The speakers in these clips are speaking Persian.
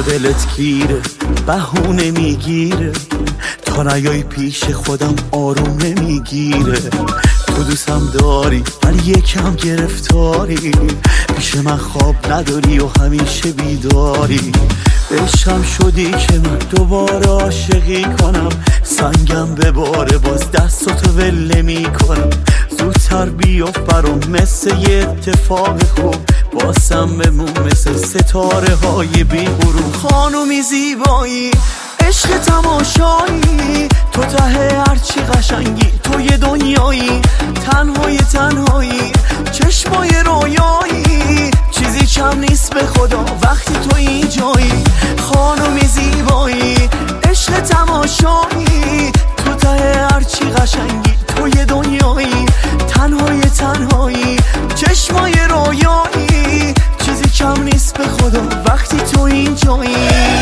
دلت گیره بهونه میگیره، تا نیای پیش خودم آروم نمیگیره. تو دوستم داری ولی یکم گرفتاری، پیش من خواب نداری و همیشه بیداری. عشقم شدی که من دوباره عاشقی کنم، سنگم بباره باز دستاتو ول نمی‌کنم. زودتر بیفت برام مثل یه اتفاق خوب، باسم بمون مثل ستاره های بی غروب. خانومی زیبایی عشق تماشایی، تو ته هرچی قشنگی تو یه دنیایی. تنهایی چشمای رویایی، چیزی کم نیست به خدا وقتی تو اینجایی. خانومی زیبایی عشق تماشایی، تو ته هرچی قشنگی تو یه دنیایی. تنهایی چشمای رویایی، چیزی کم نیست به خدا وقتی تو اینجایی.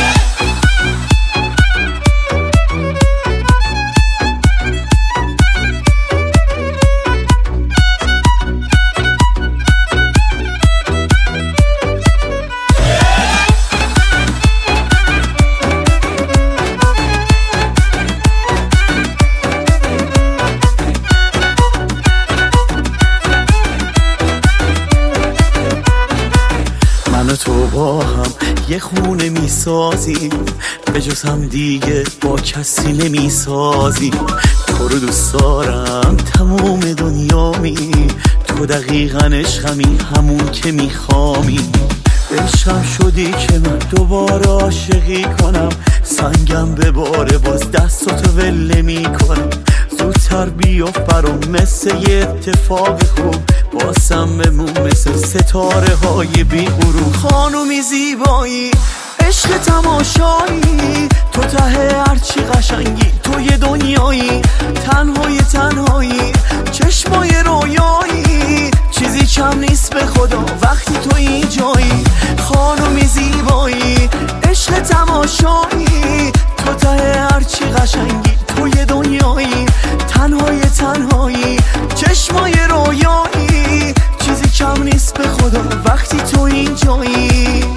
تو با هم یه خونه میسازیم، به جز هم دیگه با کسی نمیسازیم. تو رو دوست دارم تموم دنیامی، تو دقیقاً عشقمی همون که میخوامی. عشقم شدی که من دوباره عاشقی کنم، سنگم بباره باز دستاتو ول نمی‌کنم. زودتر بیفت برام مثل یه اتفاق خوب، باسم بمون مثل ستاره های بی غروب. خانومی زیبایی عشق تماشایی، تو ته هرچی قشنگی تو یه دنیایی. تنهایی چشمای رویایی، چیزی کم نیست به خدا وقتی تو اینجایی. خانومی زیبایی عشق تماشایی، تو ته هرچی قشنگی تو یه دنیایی. تنهایی چشمای رویایی، چیزی کم نیست به خدا وقتی تو اینجایی.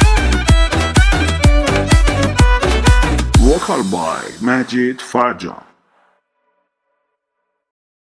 Vocal by Majid Farjan.